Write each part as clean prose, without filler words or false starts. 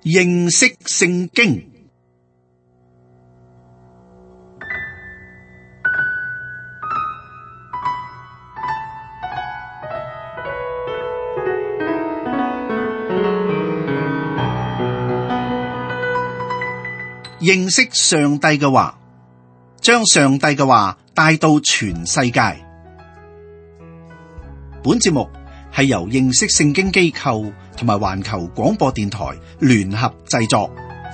認識聖經。認識上帝嘅話，將上帝嘅話帶到全世界。本節目係由認識聖經機構同埋環球廣播電台聯合製作。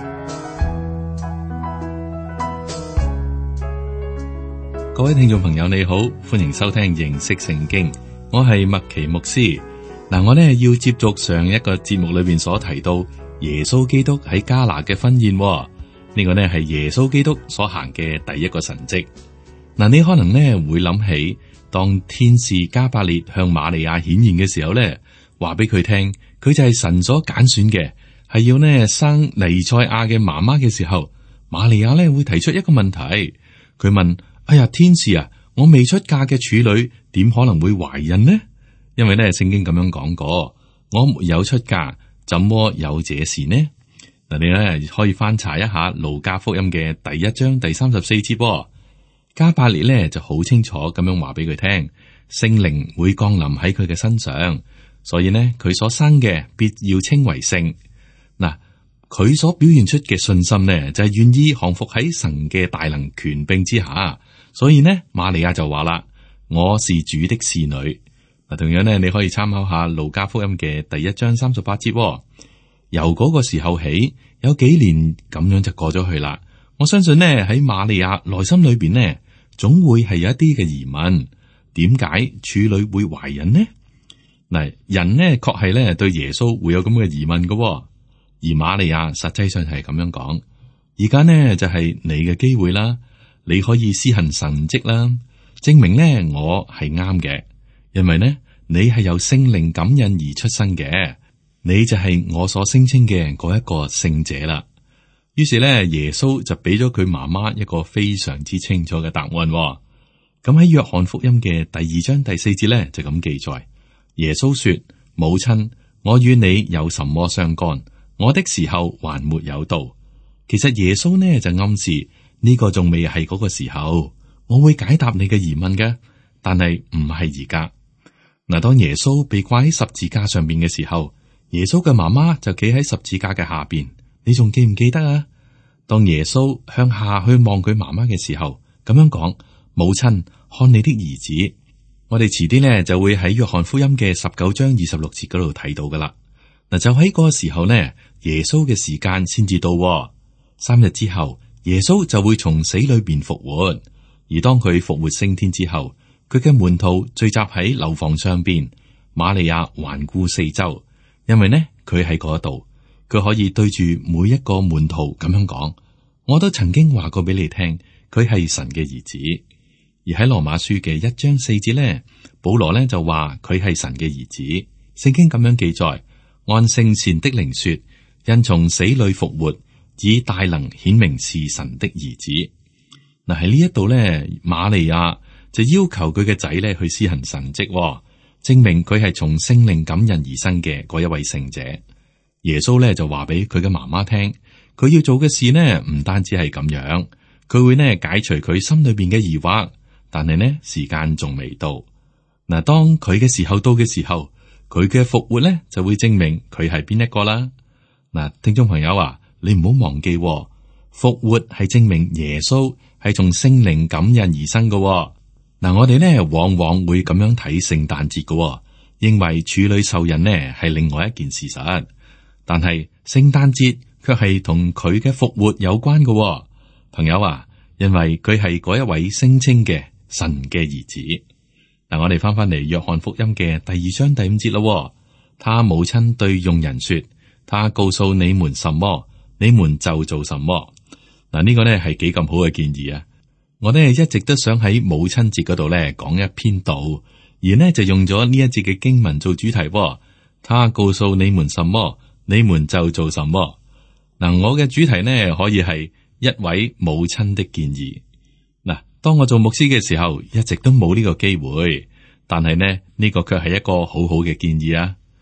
各位聽眾朋友你好，歡迎收聽認識聖經，我係麥奇牧師。我呢要接續上一個節目裏邊所提到耶穌基督喺迦拿嘅婚宴。呢個呢係耶穌基督所行嘅第一個神蹟。你可能呢會諗起，當天使加百列向瑪利亞顯現嘅時候呢，話俾佢聽，佢就係神所揀選嘅，係要呢生彌賽亞嘅媽媽嘅時候，瑪利亞呢會提出一個問題，佢問：哎呀，天使啊，我未出嫁嘅處女點可能會懷孕呢？因為呢聖經咁樣講過，我沒有出嫁，怎麼有這事呢？你咧可以翻查一下路加福音嘅第1章第34節。加百列咧就好清楚咁樣話俾佢聽，聖靈會降臨喺佢嘅身上，所以呢，佢所生嘅必要稱為聖。佢所表現出嘅信心呢，就係願意降服喺神嘅大能權柄之下。所以呢，瑪利亞就話啦：我是主的侍女。同樣呢，你可以參考下路加福音嘅第1章38節。由嗰個時候起，有幾年咁樣就過咗去啦。我相信呢，喺瑪利亞內心裏邊呢，總會係有一啲嘅疑問：點解處女會懷孕呢？人呢確係呢對耶穌會有咁嘅疑問嘅，而瑪利亞實際上係咁樣講。而家呢就係你嘅機會啦，你可以施行神蹟啦，證明呢我係啱嘅，因為呢你係由聖靈感孕而出生嘅。你就係我所聲稱嘅嗰一個聖者啦。於是咧，耶穌就俾咗佢媽媽一個非常之清楚嘅答案。咁喺約翰福音嘅第2章第4節咧就咁記載：耶穌說，母親，我與你有什麼相干？我的時候還沒有到。其實耶穌呢就暗示呢個仲未係嗰個時候，我會解答你嘅疑問嘅，但係唔係而家。當耶穌被掛喺十字架上邊嘅時候，耶穌嘅媽媽就企喺十字架嘅下邊，你仲記唔記得啊？當耶穌向下去望佢媽媽嘅時候，咁樣講：母親，看你的兒子。我哋遲啲呢就會喺約翰福音嘅19章26節嗰度睇到噶啦。就喺嗰個時候呢，耶穌嘅時間先至到。3日之後，耶穌就會從死裏邊復活。而當佢復活升天之後，佢嘅門徒聚集喺樓房上邊，瑪利亞環顧四周。因為呢，佢喺嗰度，佢可以對住每一個門徒咁樣講：我都曾經話過俾你聽，佢係神嘅兒子。而喺羅馬書嘅1章4節呢，保羅呢就話佢係神嘅兒子。聖經咁樣記載：按聖善的靈說，因從死裏復活，以大能顯明是神的兒子。喺呢一度呢，瑪利亞就要求佢嘅仔呢去施行神蹟。證明佢係從聖靈感孕而生嘅嗰一位聖者。耶穌咧就話俾佢嘅媽媽聽，佢要做嘅事呢唔單止係咁樣，佢會呢解除佢心裏邊嘅疑惑。但係呢時間仲未到。當佢嘅時候到嘅時候，佢嘅復活呢就會證明佢係邊一個啦。聽眾朋友啊，你唔好忘記，復活係證明耶穌係從聖靈感孕而生嘅。我哋呢往往會咁樣睇聖誕節嘅，認為處女受孕呢係另外一件事實。但係聖誕節卻係同佢嘅復活有關嘅。朋友啊，因為佢係嗰一位聲稱嘅神嘅兒子。我哋翻嚟約翰福音嘅第2章第5節咯。他母親對用人說：他告訴你們什麼，你們就做什麼。呢個呢係幾咁好嘅建議啊！我呢一直都想喺母親節嗰度呢講一篇道，而呢就用咗呢一節嘅經文做主題。他告訴你們什麼，你們就做什麼。我嘅主題呢可以係一位母親的建議。當我做牧師嘅時候，一直都冇呢個機會，但係呢個卻係一個好好嘅建議啊！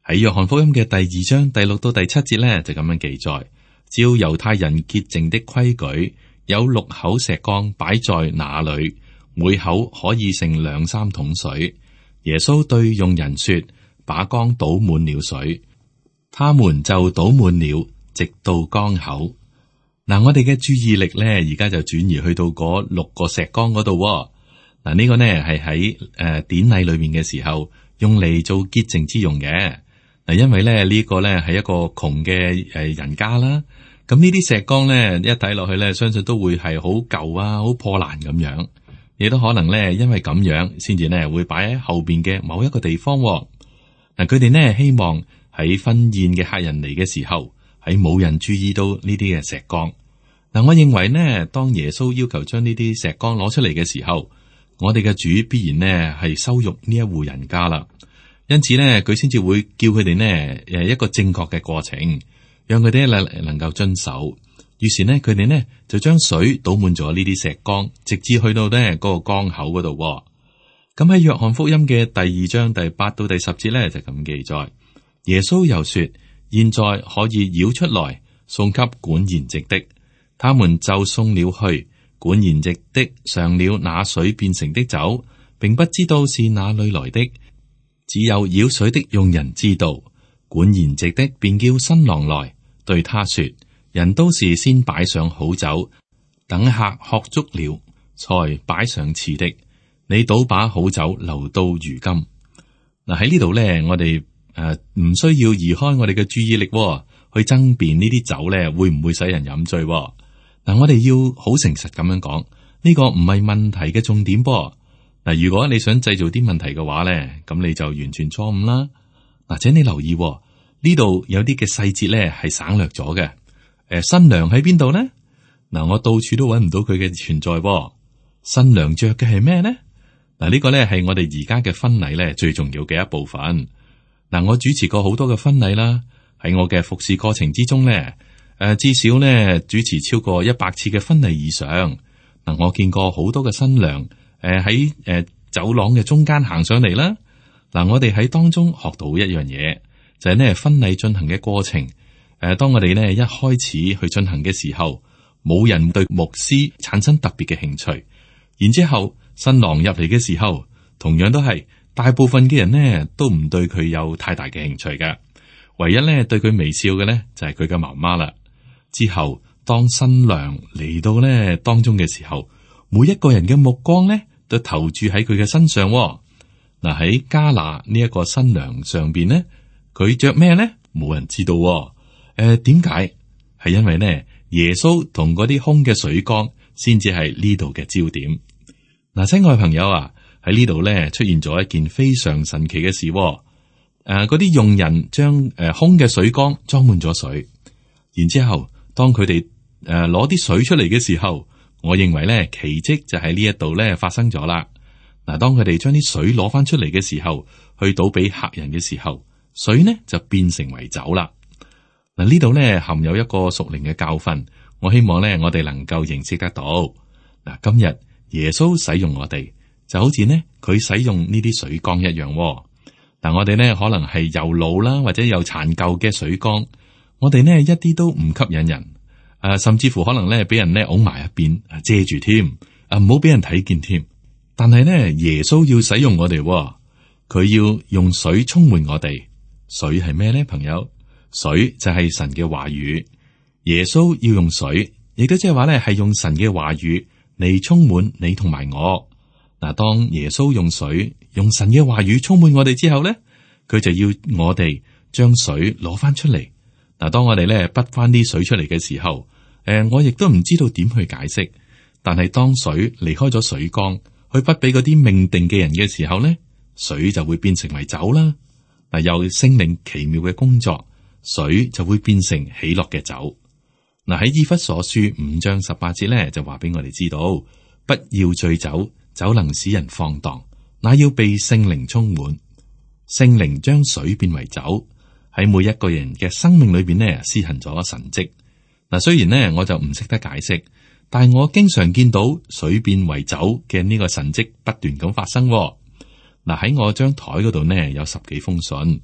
喺約翰福音嘅第2章第6到第7節呢，就咁樣記載：照猶太人潔淨的規矩，有6口石缸擺在那裏，每口可以盛2-3桶水。耶穌對用人說：把缸倒滿了水，他們就倒滿了，直到缸口。嗱，我哋嘅注意力咧，而家就轉移去到嗰6個石缸嗰度。嗱，呢個呢係喺典禮裏面嘅時候用嚟做潔淨之用嘅。嗱，因為咧呢個咧係一個窮嘅人家啦，咁呢啲石缸咧一睇落去咧，相信都會係好舊啊，好破爛咁樣，亦都可能咧因為咁樣，先至咧會擺喺後邊嘅某一個地方。嗱，佢哋呢希望喺婚宴嘅客人嚟嘅時候，喺冇人注意到呢啲嘅石缸。嗱，我認為呢，當耶穌要求將呢啲石缸攞出嚟嘅時候，我哋嘅主必然呢係羞辱呢一戶人家啦。因此呢，佢先至會叫佢哋呢一個正確嘅過程，讓佢哋能夠遵守。於是呢，佢哋呢就將水倒滿咗呢啲石缸，直至去到呢嗰個缸口嗰度。咁喺約翰福音嘅第2章第8到第10節呢，就咁記載。耶穌又說：現在可以舀出來，送給管筵席的。他們就送了去。管筵席的嘗了那水變成的酒，並不知道是哪裏來的，只有舀水的用人知道。管筵席的便叫新郎來，對他說：人都是先擺上好酒，等客喝足了，才擺上次的。你倒把好酒留到如今。嗱，喺呢度咧，我哋唔需要移開我哋嘅注意力，去爭辯呢啲酒咧會唔會使人飲醉。嗱，我哋要好誠實咁樣講，呢個唔係問題嘅重點噃。嗱，如果你想製造啲問題嘅話咧，咁你就完全錯誤啦。嗱，請你留意呢度有啲嘅細節咧係省略咗嘅。新娘喺邊度呢？嗱，我到處都揾唔到佢嘅存在。新娘着嘅係咩呢？嗱，呢個咧係我哋而家嘅婚禮咧最重要嘅一部分。嗱，我主持過好多嘅婚禮啦，喺我嘅服侍過程之中咧。至少咧主持超過100次嘅婚禮以上。嗱，我見過好多嘅新娘，喺走廊嘅中間行上嚟啦。嗱，我哋喺當中學到一樣嘢，就係呢婚禮進行嘅過程。當我哋呢一開始去進行嘅時候，冇人對牧師產生特別嘅興趣。然之後新郎入嚟嘅時候，同樣都係大部分嘅人呢都唔對佢有太大嘅興趣嘅。唯一呢對佢微笑嘅呢就係佢嘅媽媽啦。之後，當新娘嚟到呢當中嘅時候，每一個人嘅目光呢都投注喺佢嘅身上。嗱，喺加拿呢一個新娘上邊呢，佢着咩呢？冇人知道。點解？係因為呢耶穌同嗰啲空嘅水缸先至係呢度嘅焦點。嗱，親愛朋友啊，喺呢度呢出現咗一件非常神奇嘅事。嗰啲用人將空嘅水缸裝滿咗水，然之後。當佢哋攞啲水出嚟嘅時候，我認為咧奇蹟就喺呢一度咧發生咗啦。嗱，當佢哋將啲水攞翻出嚟嘅時候，去倒俾客人嘅時候，水呢就變成為酒啦。嗱，呢度咧含有一個屬靈嘅教訓，我希望咧我哋能夠認識得到。嗱，今日耶穌使用我哋，就好似呢佢使用呢啲水缸一樣。嗱，我哋呢可能係又老啦，或者又殘舊嘅水缸。我哋呢一啲都唔吸引人，甚至乎可能咧俾人咧拱埋一邊遮住添，唔好俾人睇見添。但係呢，耶穌要使用我哋，佢要用水充滿我哋。水係咩呢？朋友，水就係神嘅話語。耶穌要用水，亦都即係話咧係用神嘅話語嚟充滿你同埋我。嗱，當耶穌用水、用神嘅話語充滿我哋之後咧，佢就要我哋將水攞翻出嚟。嗱，當我哋咧滗翻啲水出嚟嘅時候，我亦都唔知道點去解釋。但係當水離開咗水缸，去滗俾嗰啲命定嘅人嘅時候咧，水就會變成為酒啦。嗱，又聖靈奇妙嘅工作，水就會變成喜樂嘅酒。嗱，喺以弗所書5章18節咧，就話俾我哋知道，不要醉酒，酒能使人放蕩，那要被聖靈充滿。聖靈將水變為酒。喺每一個人嘅生命裏邊呢，施行咗神蹟。嗱，雖然呢我就唔識得解釋，但係我經常見到水變為酒嘅呢個神蹟不斷咁發生。嗱，喺我張台嗰度呢有10幾封信，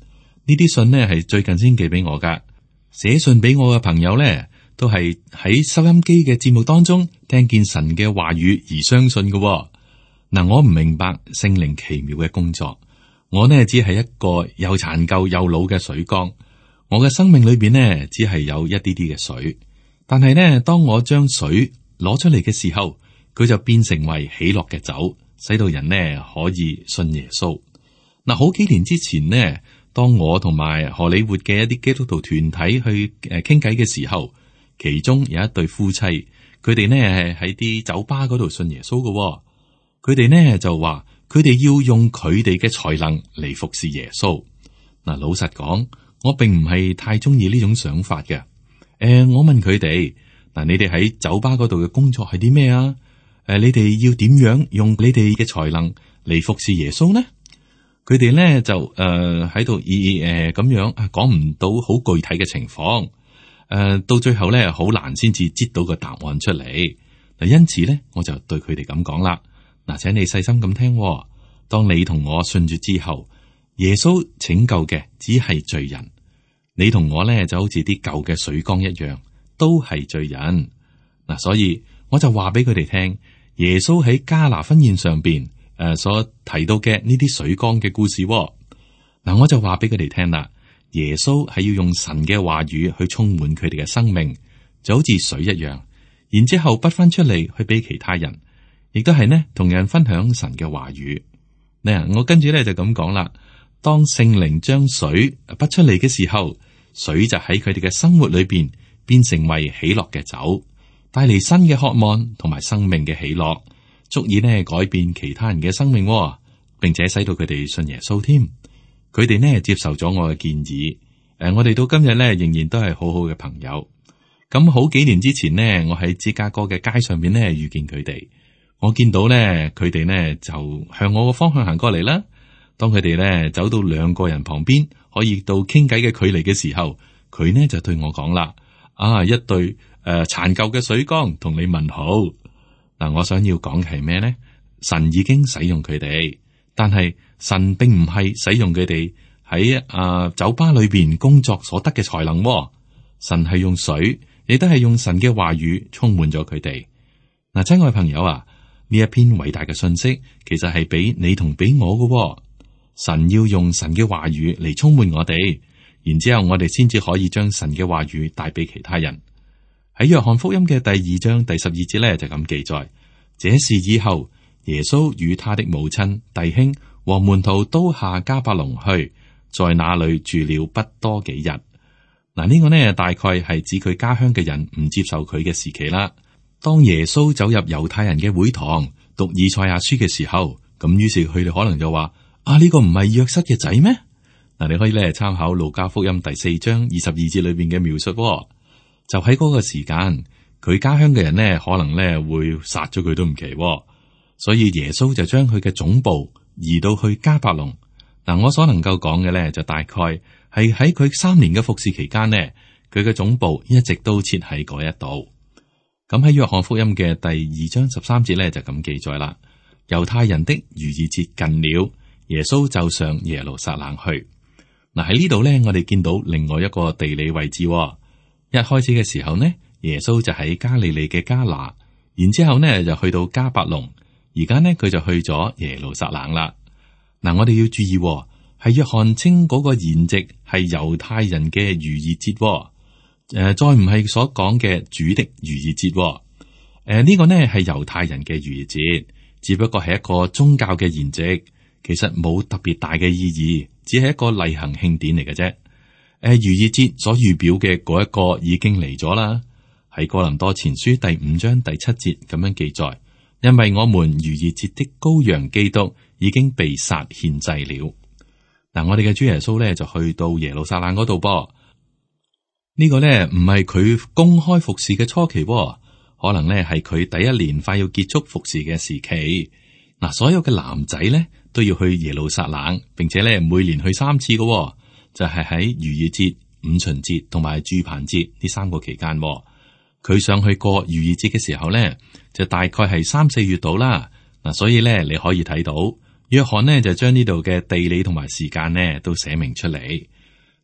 呢啲信呢係最近先寄俾我噶。寫信俾我嘅朋友呢，都係喺收音機嘅節目當中聽見神嘅話語而相信嘅。嗱，我唔明白聖靈奇妙嘅工作，我呢只係一個又殘舊又老嘅水缸，我嘅生命裏邊呢只係有一啲啲嘅水，但係呢，當我將水攞出嚟嘅時候，佢就變成為喜樂嘅酒，使到人呢可以信耶穌。嗱，好幾年之前呢，當我同埋荷里活嘅一啲基督徒團體去傾偈嘅時候，其中有一對夫妻，佢哋呢係喺啲酒吧嗰度信耶穌嘅。佢哋呢就話，佢哋要用佢哋嘅才能嚟服侍耶穌。嗱，老實講，我並唔係太中意呢種想法嘅。我問佢哋，嗱，你哋喺酒吧嗰度嘅工作係啲咩啊？你哋要點樣用你哋嘅才能嚟服侍耶穌呢？佢哋咧就喺度咁樣講唔到好具體嘅情況，到最後咧好難先至知到個答案出嚟。嗱，因此咧我就對佢哋咁講啦。嗱，請你細心咁聽，當你同我信住之後，耶穌拯救嘅只係罪人，你同我咧就好似啲舊嘅水缸一樣，都係罪人。嗱，所以我就話俾佢哋聽，耶穌喺迦拿婚宴上邊所提到嘅呢啲水缸嘅故事。嗱，我就話俾佢哋聽啦，耶穌係要用神嘅話語去充滿佢哋嘅生命，就好似水一樣，然之後滗翻出嚟去俾其他人，亦都係呢同人分享神嘅話語。嗱，我跟住咧就咁講啦，當聖靈將水滗出嚟嘅時候，水就喺佢哋嘅生活裏邊變成為喜樂嘅酒，帶嚟新嘅渴望同埋生命嘅喜樂，足以呢改變其他人嘅生命，並且使到佢哋信耶穌添。佢哋呢接受咗我嘅建議，我哋到今日呢仍然都係好好嘅朋友。咁好幾年之前呢，我喺芝加哥嘅街上面呢遇見佢哋，我見到呢佢哋呢就向我個方向行過嚟啦。當佢哋呢走到兩個人旁邊，可以到傾偈嘅距離嘅時候，佢呢就對我講啦：一對殘舊嘅水缸同你問好。嗱，我想要講嘅係咩呢？神已經使用佢哋，但係神並唔係使用佢哋喺酒吧裏邊工作所得嘅才能。神係用水，亦都係用神嘅話語充滿咗佢哋。嗱，親愛朋友啊，呢一篇偉大嘅信息，其實係俾你同俾我嘅。神要用神嘅話語嚟充滿我哋，然之後我哋先至可以將神嘅話語帶俾其他人。喺約翰福音嘅第2章第12節咧就咁記載：這事以後，耶穌與他的母親、弟兄和門徒都下迦百農去，在那裏住了不多幾日。嗱，呢個呢大概係指佢家鄉嘅人唔接受佢嘅時期啦。當耶穌走入猶太人嘅會堂讀以賽亞書嘅時候，咁於是佢哋可能就話：呢個唔係約瑟嘅仔咩？嗱，你可以咧參考路加福音第4章22節裏邊嘅描述。就喺嗰個時間，佢家鄉嘅人呢可能呢會殺咗佢都唔奇。所以耶穌就將佢嘅總部移到去迦百農。嗱，我所能夠講嘅呢，就大概係喺佢3年嘅服侍期間呢，佢嘅總部一直都設喺嗰一度。咁喺約翰福音嘅第2章13節呢，就咁記載啦：猶太人的逾越節近了，耶穌就上耶路撒冷去。嗱，喺呢度呢，我哋見到另外一個地理位置。一開始嘅時候呢，耶穌就喺加利利嘅迦拿，然之後呢就去到迦百農，而家呢佢就去咗耶路撒冷啦。嗱，我哋要注意，係約翰稱嗰個筵席係猶太人嘅逾越節，再唔係所講嘅主的逾越節。呢個呢係猶太人嘅逾越節，只不過係一個宗教嘅筵席，其實冇特別大嘅意義，只係一個例行慶典嚟嘅啫。逾越節所預表嘅嗰一個已經嚟咗啦，喺哥林多前書第5章第7節咁樣記載：因為我們逾越節的羔羊基督已經被殺獻祭了。嗱，我哋嘅主耶穌咧就去到耶路撒冷嗰度噃。呢個咧唔係佢公開服侍嘅初期，可能咧係佢第一年快要結束服侍嘅時期。嗱，所有嘅男仔咧都要去耶路撒冷，並且咧每年去3次嘅。就係喺逾越節、五旬節同埋住棚節呢3個期間，佢上去過逾越節嘅時候咧，就大概係3、4月度啦。嗱，所以咧你可以睇到約翰呢就將呢度嘅地理同埋時間呢都寫明出嚟。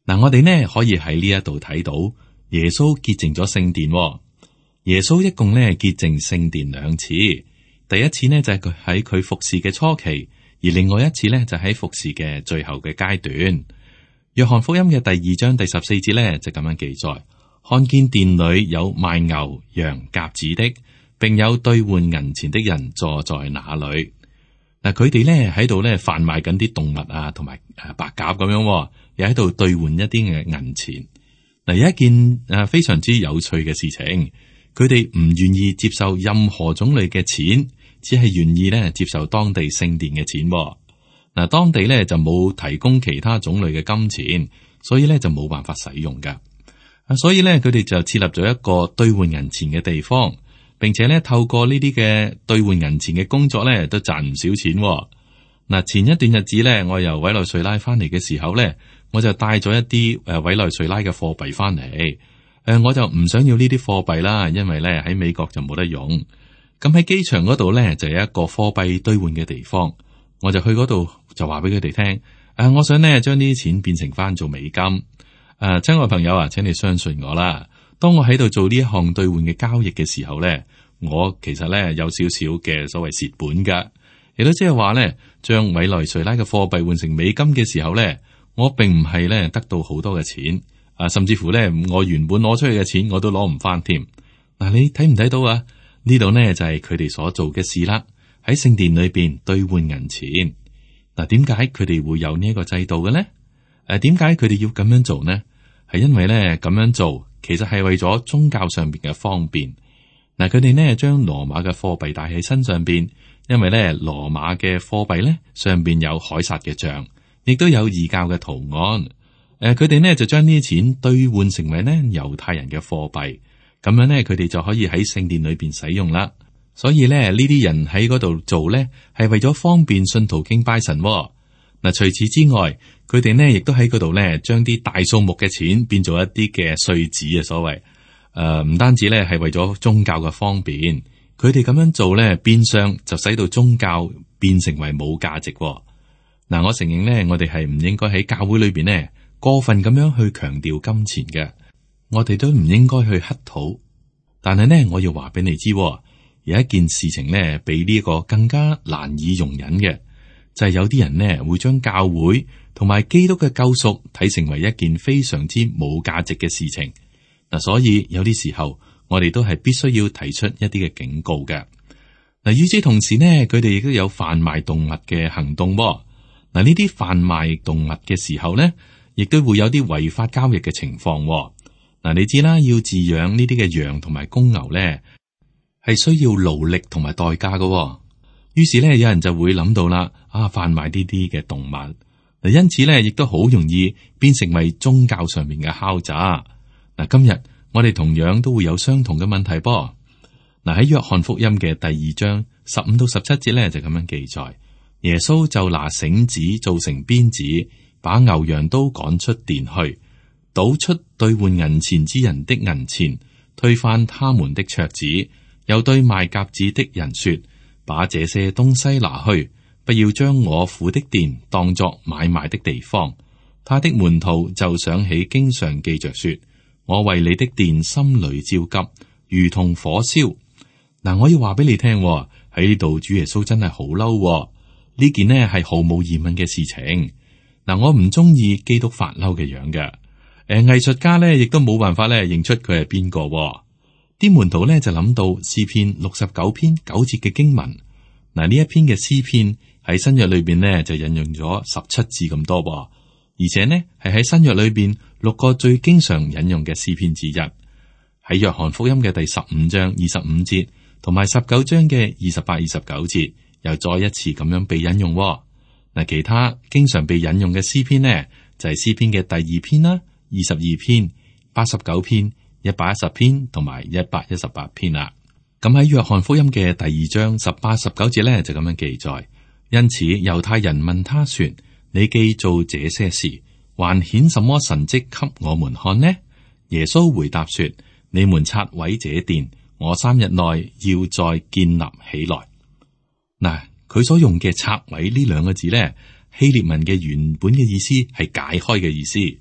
嗱，我哋呢可以喺呢一度睇到耶穌潔淨咗聖殿。耶穌一共呢潔淨聖殿2次，第一次呢就係佢喺佢服侍嘅初期，而另外一次呢就喺服侍嘅最後嘅階段。約翰福音嘅第2章第14節呢就咁樣記載：看見殿裏有賣牛羊鴿子的，並有兌換銀錢的人坐在那裏。嗱，佢哋咧喺度咧販賣緊啲動物啊，同埋白鴿咁樣，又喺度兌換一啲嘅銀錢。嗱，有一件非常之有趣嘅事情，佢哋唔願意接受任何種類嘅錢，只係願意咧接受當地聖殿嘅錢。嗱，當地咧就冇提供其他種類嘅金錢，所以咧就冇辦法使用噶。所以咧佢哋就設立咗一個兌換銀錢嘅地方。並且咧，透過呢啲嘅兌換銀錢嘅工作咧，都賺唔少錢。嗱，前一段日子咧，我由委內瑞拉翻嚟嘅時候咧，我就帶咗一啲委內瑞拉嘅貨幣翻嚟。我就唔想要呢啲貨幣啦，因為咧喺美國就冇得用。咁喺機場嗰度咧，就有一個貨幣兌換嘅地方，我就去嗰度就話俾佢哋聽，我想咧將呢啲錢變成翻做美金。親愛朋友啊，請你相信我啦。當我喺度做呢一項兌換嘅交易嘅時候咧，我其實咧有少少嘅所謂蝕本噶，亦都即係話咧，將委內瑞拉嘅貨幣換成美金嘅時候咧，我並唔係咧得到好多嘅錢，甚至乎咧我原本攞出去嘅錢我都攞唔翻添。嗱，你睇唔睇到啊？呢度呢就係佢哋所做嘅事啦，喺聖殿裏邊兌換銀錢。嗱，點解佢哋會有呢一個制度嘅呢？點解佢哋要咁樣做呢？係因為咧咁樣做。其實係為咗宗教上邊嘅方便。嗱，佢哋呢將羅馬嘅貨幣帶喺身上邊，因為咧羅馬嘅貨幣咧上邊有凱撒嘅像，亦都有異教嘅圖案。佢哋呢就將呢啲錢兌換成為呢猶太人嘅貨幣，咁樣呢，佢哋就可以喺聖殿裏邊使用啦。所以咧呢啲人喺嗰度做咧係為咗方便信徒敬拜神。嗱，除此之外，佢哋呢亦都喺嗰度咧，將啲大數目嘅錢變做一啲嘅碎紙啊，所謂唔單止咧係為咗宗教嘅方便，佢哋咁樣做咧，變相就使到宗教變成為冇價值。嗱，我承認咧，我哋係唔應該喺教會裏邊呢過分咁樣去強調金錢嘅，我哋都唔應該去乞討。但係呢，我要話俾你知，有一件事情呢，比呢個更加難以容忍嘅。就係有啲人呢會將教會同埋基督嘅救贖睇成為一件非常之冇價值嘅事情。嗱，所以有啲時候我哋都係必須要提出一啲嘅警告嘅。嗱，與此同時呢，佢哋亦都有販賣動物嘅行動。嗱，呢啲販賣動物嘅時候呢，亦都會有啲違法交易嘅情況。嗱，你知啦，要飼養呢啲嘅羊同埋公牛呢，係需要勞力同埋代價嘅。於是咧，有人就會諗到啦，販賣呢啲嘅動物，嗱，因此咧，亦都好容易變成為宗教上面嘅敲詐。嗱，今日我哋同樣都會有相同嘅問題噃。嗱，喺約翰福音嘅第2章15到17節咧，就咁樣記載：耶穌就拿繩子做成鞭子，把牛羊都趕出殿去，倒出兌換銀錢之人的銀錢，推翻他們的桌子，又對賣鴿子的人說：把這些東西拿去，不要將我父的殿當作買賣的地方。他的門徒就想起經上記着說：我為你的殿心裏焦急，如同火燒。嗱，我要話俾你聽，喺呢度主耶穌真係好嬲。呢件呢係毫無疑問嘅事情。嗱，我唔中意基督發嬲嘅樣嘅。藝術家呢亦都冇辦法咧認出佢係邊個。啲門徒咧就諗到詩篇69篇9節嘅經文。嗱，呢一篇嘅詩篇喺新約裏邊呢就引用咗17字咁多，而且呢係喺新約裏邊6個最經常引用嘅詩篇之一。喺約翰福音嘅第15章25節同埋19章嘅28、29節又再一次咁樣被引用。嗱，其他經常被引用嘅詩篇呢就係詩篇嘅第2篇啦、22篇、89篇、110篇同埋118篇啦。咁喺約翰福音嘅第2章18、19節咧就咁樣記載。因此猶太人問他說：你既做這些事，還顯什麼神蹟給我們看呢？耶穌回答說：你們拆毀這殿，我3日內要再建立起來。嗱，佢所用嘅拆毀呢2個字咧，希臘文嘅原本嘅意思係解開嘅意思。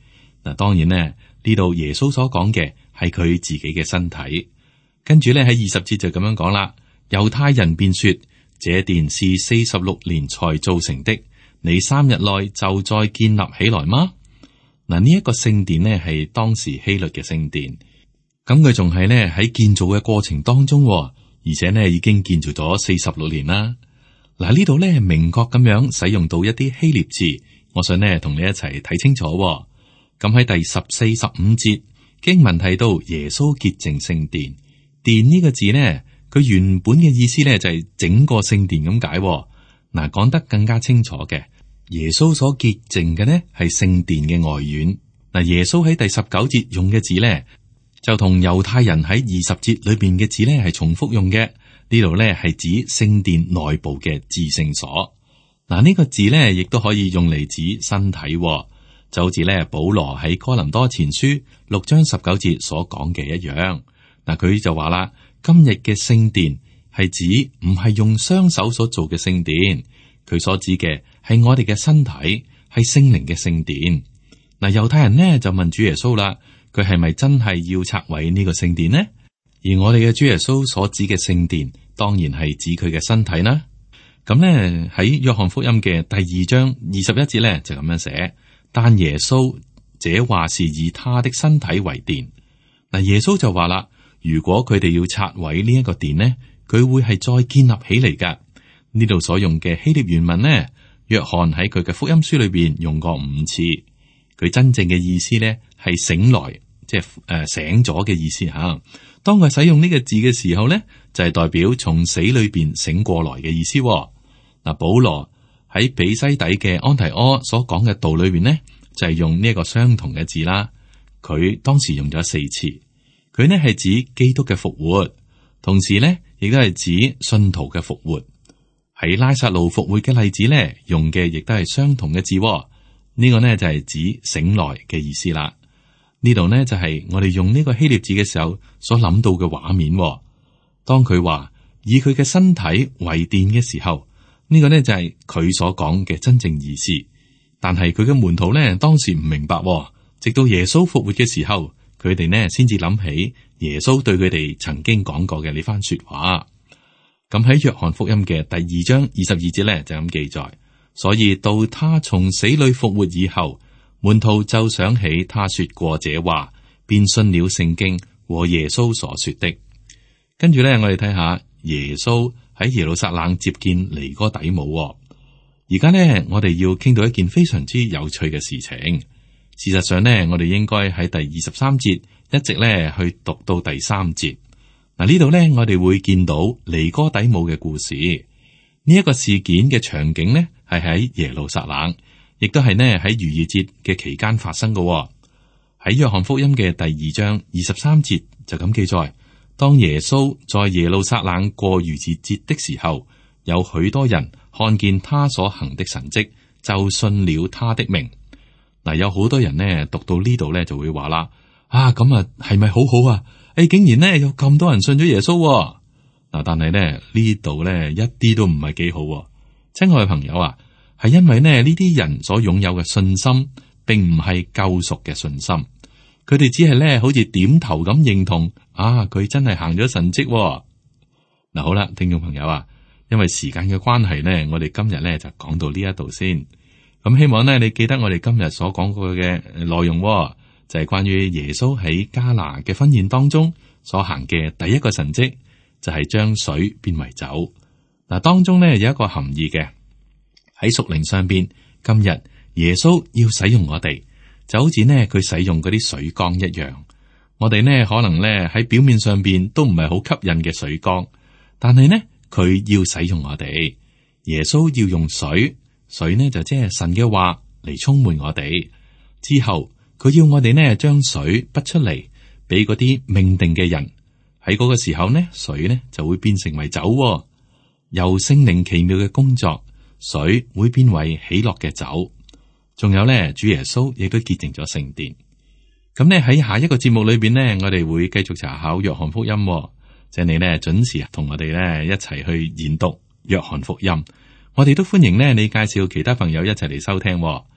嗱，當然呢，呢度耶穌所講嘅係佢自己嘅身體。跟住咧喺20節就咁樣講啦。猶太人便說：這殿是46年才造成的，你3日內就再建立起來嗎？嗱，呢一個聖殿呢係當時希律嘅聖殿，咁佢仲係呢喺建造嘅過程當中，而且呢已經建造咗46年啦。嗱，呢度呢明確咁樣使用到一啲希臘字，我想呢同你一齊睇清楚。咁喺第14、15節經文提到耶穌潔淨聖殿，殿呢個字呢，佢原本嘅意思呢就係整個聖殿咁解。嗱，講得更加清楚嘅，耶穌所潔淨嘅呢係聖殿嘅外院。嗱，耶穌喺第19節用嘅字呢，就同猶太人喺20節裏邊嘅字呢係重複用嘅。呢度呢係指聖殿內部嘅至聖所。嗱，呢個字呢亦都可以用嚟指身體，就好似呢保羅喺哥林多前書6章19節所講嘅一樣。嗱，佢就話啦，今日嘅聖殿係指唔係用雙手所做嘅聖殿，佢所指嘅係我哋嘅身體，係聖靈嘅聖殿。嗱，猶太人呢就問主耶穌啦，佢係咪真係要拆毀呢個聖殿呢？而我哋嘅主耶穌所指嘅聖殿，當然係指佢嘅身體啦。咁呢喺約翰福音嘅第2章21節呢就咁樣寫，但耶穌這話是以他的身體為殿。嗱，耶穌就話啦，如果佢哋要拆毀呢一個殿呢，佢會係再建立起嚟噶。呢度所用嘅希臘原文呢，約翰喺佢嘅福音書裏邊用過5次，佢真正嘅意思呢係醒來，即係醒咗嘅意思吓。當佢使用呢個字嘅時候呢，就係代表從死裏邊醒過來嘅意思。嗱，保羅喺比西底嘅安提阿所講嘅道裏邊呢，就係用呢一個相同嘅字啦。佢當時用咗4次，佢呢係指基督嘅復活，同時呢亦都係指信徒嘅復活。喺拉撒路復活嘅例子呢，用嘅亦都係相同嘅字。呢個呢就係指醒來嘅意思啦。呢度呢就係我哋用呢個希臘字嘅時候所諗到嘅畫面。當佢話以佢嘅身體為殿嘅時候，呢個呢就係佢所講嘅真正意思。但係佢嘅門徒呢當時唔明白，直到耶穌復活嘅時候，佢哋呢先至諗起耶穌對佢哋曾經講過嘅呢番說話。咁喺約翰福音嘅第2章22節呢就咁記載，所以到他從死裏復活以後，門徒就想起他說過這話，便信了聖經和耶穌所說的。跟住呢，我哋睇下耶穌喺耶路撒冷接見尼哥底母。而家呢，我哋要傾到一件非常之有趣嘅事情。事實上呢，我哋應該喺第23節一直呢去讀到第3節。嗱，呢度呢，我哋會見到尼哥底母嘅故事。呢一個事件嘅場景呢，係喺耶路撒冷，亦都係呢喺逾越節嘅期間發生嘅。喺約翰福音嘅第2章23節就咁記載，當耶穌在耶路撒冷過逾越節的時候，有許多人看見他所行的神蹟，就信了他的名。嗱，有好多人呢讀到呢度呢就會話啦，咁啊係咪好好啊？竟然呢有咁多人信咗耶穌。嗱，但係呢呢度呢一啲都唔係幾好。親愛嘅朋友啊，係因為呢啲人所擁有嘅信心，並唔係救贖嘅信心，佢哋只係呢好似點頭咁認同，佢真係行咗神蹟。嗱，好啦，聽眾朋友啊，因為時間嘅關係呢，我哋今日呢就講到呢一度先。咁希望呢你記得我哋今日所講過嘅內容，就係關於耶穌喺迦拿嘅婚宴當中所行嘅第一個神蹟，就係將水變為酒。嗱，當中呢有一個含義嘅，喺屬靈上邊，今日耶穌要使用我哋，就好似呢佢使用嗰啲水缸一樣。我哋呢可能呢喺表面上邊都唔係好吸引嘅水缸，但係呢佢要使用我哋。耶穌要用水，水呢就即係神嘅話嚟充滿我哋。之後佢要我哋呢將水拔出嚟，俾嗰啲命定嘅人。喺嗰個時候呢，水呢就會變成為酒。由聖靈奇妙嘅工作，水會變為喜樂嘅酒。仲有呢，主耶穌亦都潔淨咗聖殿。咁呢喺下一個節目裏邊呢，我哋會繼續查考約翰福音。請你呢準時同我哋呢一齊去研讀約翰福音。我哋都歡迎呢你介紹其他朋友一齊嚟收聽。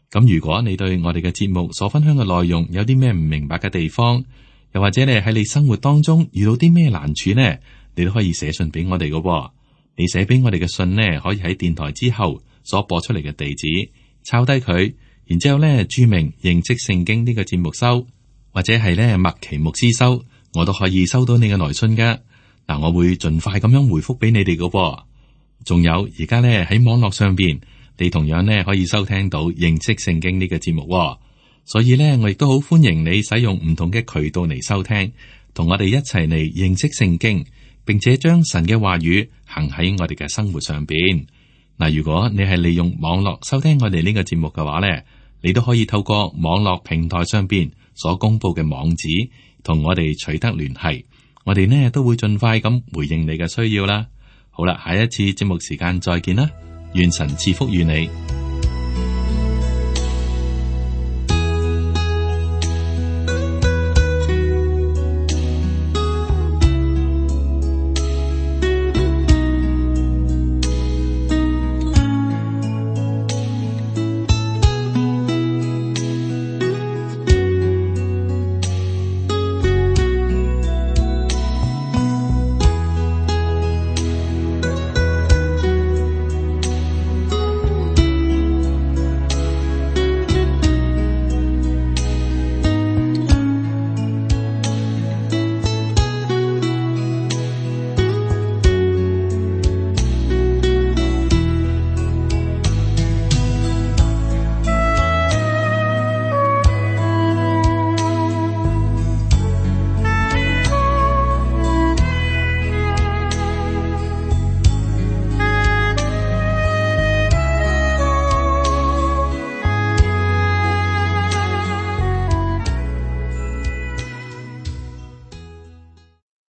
咁如果你對我哋嘅節目所分享嘅內容有啲咩唔明白嘅地方，又或者你喺你生活當中遇到啲咩難處呢，你都可以寫信俾我哋嘅。你寫俾我哋嘅信呢，可以喺電台之後所播出嚟嘅地址抄低佢，然之後呢注明認識聖經呢個節目收，或者係呢麥奇牧師收，我都可以收到你嘅來信噶。嗱，我會盡快咁樣回覆俾你哋嘅。仲有而家呢喺網絡上邊，你同樣呢可以收聽到認識聖經呢個節目。所以呢，我亦都好歡迎你使用唔同嘅渠道嚟收聽，同我哋一齊嚟認識聖經，並且將神嘅話語行喺我哋嘅生活上邊。嗱，如果你係利用網絡收聽我哋呢個節目嘅話呢，你都可以透過網絡平台上邊所公布嘅網址，同我哋取得聯繫。我哋呢都會盡快咁回應你嘅需要啦。好啦，下一次節目時間再見啦，願神賜福於你。